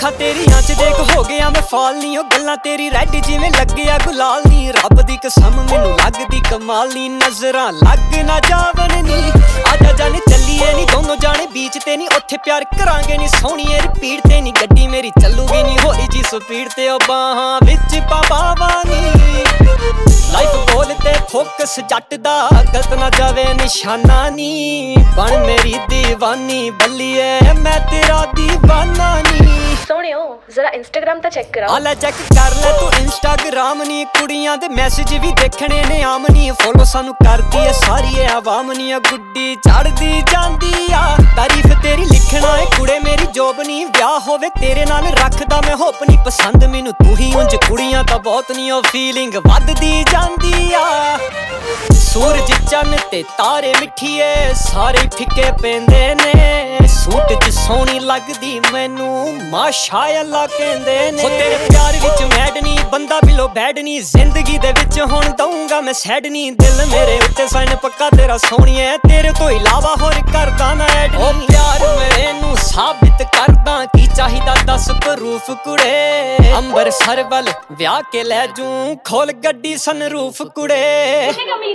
ਅੱਖਾਂ ਤੇਰੀਆਂ ਚ ਦੇਖ ਹੋ ਗਿਆ ਮੈਂ ਫਾਲ ਨੀ। ਉਹ ਗੱਲਾਂ ਤੇਰੀ ਰੈਡ ਜਿਵੇਂ ਲੱਗਿਆ ਗੁਲਾਲ ਨੀ। ਰੱਬ ਦੀ ਕਸਮ ਮੈਨੂੰ ਲੱਗਦੀ ਕਮਾਲ ਨੀ। ਨਜ਼ਰਾਂ ਲੱਗ ਨਾ ਜਾਵਣ ਨੀ। ਆਜਾ ਜਾਣੇ ਚੱਲੀਏ ਨੀ ਦੋਨੋਂ ਜਾਣੇ ਬੀਚ ਤੇ ਨੀ। ਉੱਥੇ ਪਿਆਰ ਕਰਾਂਗੇ ਨੀ ਸੋਹਣੀਏ ਰਿਪੀਟ ਤੇ ਨੀ। ਗੱਡੀ ਮੇਰੀ ਚੱਲੂਗੀ ਨੀ ਹੌਲੀ ਜੀ ਸਪੀਡ ਤੇ। ਉਹ ਬਾਹਾਂ ਵਿੱਚ ਪਾਵਾਂ ਨੀ। ਲਾਈਫ ਗੋਲ ਤੇ ਫੋਕਸ ਜੱਟ ਦਾ ਗਲਤ ਨਾ ਜਾਵੇ ਨਿਸ਼ਾਨਾ ਨੀ। ਬਣ ਮੇਰੀ ਦੀਵਾਨੀ ਬੱਲੀਏ ਮੈਂ ਤੇਰਾ ਦੀਵਾਨਾ ਨੀ। ਸੋਹਣਿਓ ਜ਼ਰਾ ਇੰਸਟਾਗ੍ਰਾਮ ਤਾਂ ਚੈੱਕ ਕਰਾਓ। ਆ ਲੈ ਚੈੱਕ ਕਰ ਲੈ ਤੂੰ ਇੰਸਟਾਗ੍ਰਾਮ ਨੀ। ਕੁੜੀਆਂ ਦੇ ਮੈਸੇਜ ਵੀ ਦੇਖਣੇ ਨੇ ਆਮ ਨੀ। ਫੋਲੋ ਸਾਨੂੰ ਕਰਦੀ ਐ ਸਾਰੀ ਐ ਆਵਾਮ ਨੀ। ਆ ਗੁੱਡੀ ਚੜਦੀ ਜਾਂਦੀ ਆ ਤਾਰੀਫ ਤੇਰੀ ਲਿਖਣਾ ਏ ਕੁੜੇ ਮੇਰੀ ਜੋਬ ਨੀ। ਵਿਆਹ ਹੋਵੇ ਤੇਰੇ ਨਾਲ ਰੱਖਦਾ ਮੈਂ ਹੋਪ ਨੀ। ਪਸੰਦ ਮੈਨੂੰ ਤੂੰ ਹੀ ਉਂਝ ਕੁੜੀਆਂ ਤਾਂ ਬਹੁਤ ਨੀ। ਉਹ ਫੀਲਿੰਗ ਵੱਧਦੀ ਜਾਂਦੀ ਆ। ਸੂਰਜ ਚੰਨ ਤੇ ਤਾਰੇ ਮਿੱਠੀਏ ਸਾਰੇ ਫਿੱਕੇ ਪੈਂਦੇ ਨੇ। ਸੂਟ ਚ ਸੋਹਣੀ ਲੱਗਦੀ ਮੈਨੂੰ ਮਾਸ਼ਾ ਅੱਲਾ ਕਹਿੰਦੇ ਨੇ। ਤੇਰੇ ਪਿਆਰ ਵਿੱਚ ਮੈਡ ਨੀ ਬੰਦਾ ਬਿਲੋ ਬੈਡ ਨੀ। ਜ਼ਿੰਦਗੀ ਦੇ ਵਿੱਚ ਹੁਣ ਦਊਂਗਾ ਮੈਂ ਸੈਡ ਨੀ। ਦਿਲ ਮੇਰੇ ਉੱਤੇ ਸਾਈਨ ਪੱਕਾ ਤੇਰਾ ਸੋਹਣੀਏ ਤੇਰੇ ਤੋਂ ਇਲਾਵਾ ਹੋਰ ਕਰਦਾ ਨਾ ਐਡ ਨੀ। ਉਹ ਪਿਆਰ ਮੈਨੂੰ ਸਾਬਿਤ ਕਰਦਾ ਕੀ ਚਾਹੀਦਾ ਦੱਸ ਪ੍ਰੂਫ ਕੁੜੇ। ਅੰਬਰਸਰ ਵੱਲ ਵਿਆਹ ਕੇ ਲੈ ਜੂੰ ਖੋਲ ਗੱਡੀ ਸਨਰੂਫ ਕੁੜੇ।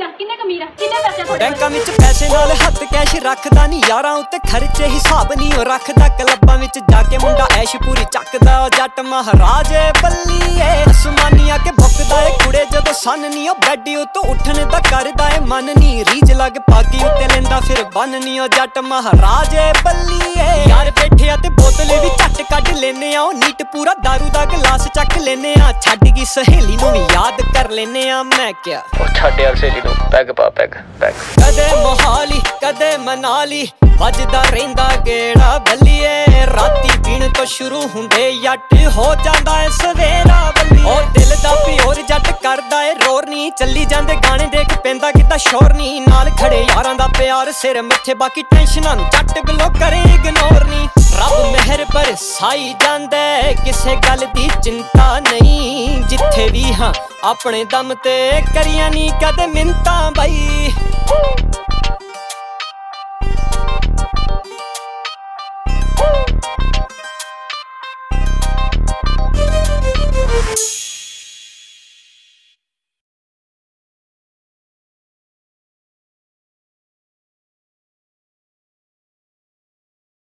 ਬੈਂਕਾਂ ਵਿੱਚ ਪੈਸੇ ਨਾਲ ਹੱਥ ਕੈਸ਼ ਰੱਖਦਾ ਨੀ। ਯਾਰਾਂ ਉੱਤੇ ਖਰਚੇ ਹਿਸਾਬ ਨੀ ਉਹ ਰੱਖਦਾ। ਕਲੱਬਾਂ ਵਿੱਚ ਜਾ ਕੇ ਮੁੰਡਾ ਐਸ਼ ਪੂਰੀ ਚੱਕਦਾ। ਉਹ ਜੱਟ ਮਹਾਰਾਜੇ ਬੱਲੀਏ ਅਸਮਾਨੀਆਂ ਕੇ ਭੁੱਕਦਾ ਏ ਕੁੜੇ ਜਦੋਂ ਸੰਨ ਨੀ। ਉਹ ਬੈਡੀ ਉਤੋਂ ਉੱਠਣ ਦਾ ਕਰਦਾ ਏ ਮਨ ਨੀ। ਰੀਝ ਲੱਗ ਪਾਗੀ ਉੱਤੇ ਲੈਂਦਾ ਫਿਰ ਬੰਨ ਨੀ। ਉਹ ਜੱਟ ਮਹਾਰਾਜੇ ਬੱਲੀਏ ਯਾਰ ਬੈਠਿਆ ਤੇ ਬੋਤਲ ਵੀ ਝੱਟ ਕੱਢ ਲੈਨੇ ਆ। ਉਹ ਨੀਟ ਪੂਰਾ ਦਾਰੂ ਦਾ ਗਲਾਸ ਚੱਕ ਲੈਨੇ ਆ। ਛੱਡ ਗਈ ਸਹੇਲੀ ਨੂੰ ਵੀ ਯਾਦ ਕਰ ਲੈਨੇ ਆ। ਮੈਂ ਕਿਹਾ ਉਹ ਛੱਡ ਯਾਰ ਸਹੇਲੀ ਨੂੰ ਪੈਗ ਪਾ ਪੈਗ ਪੈਗ। ਕਦੇ ਮੋਹਾਲੀ ਕਦੇ ਮਨਾਲੀ ਵੱਜਦਾ ਰਹਿੰਦਾ ਗੇੜਾ ਬੱਲੀਏ। ਰਾਤੀ ਪੀਣ ਤੋਂ ਸ਼ੁਰੂ ਹੁੰਦੇ ਜੱਟ ਹੋ ਜਾਂਦਾ ਏ ਸਵੇਰਾ ਬੱਲੀਏ। ਉਹ ਦਿਲ ਦਾ ਪਿਓਰ ਜੱਟ ਕਰਦਾ ਏ ਰੋਰ ਨੀ। ਚੱਲੀ ਜਾਂਦੇ ਗਾਣੇ ਦੇਖ ਪੈਂਦਾ ਕਿੱਦਾਂ ਸ਼ੋਰ ਨੀ। ਨਾਲ ਖੜੇ ਯਾਰਾਂ ਦਾ ਪਿਆਰ ਸਿਰ ਮੱਥੇ ਬਾਕੀ ਟੈਨਸ਼ਨਾਂ ਨੂੰ ਜੱਟ ਬਿਲੋ ਕਰੇ ਇਗਨੋਰ ਨੀ। ਰੱਬ ਮਿਹਰ ਬਰਸਾਈ ਜਾਂਦਾ ਕਿਸੇ ਗੱਲ ਦੀ ਚਿੰਤਾ ਨਹੀਂ। ਜਿੱਥੇ ਵੀ ਹਾਂ ਆਪਣੇ ਦਮ ਤੇ ਕਰੀਆਂ ਨੀ ਕਦੇ ਮਿੰਤਾਂ ਬਈ।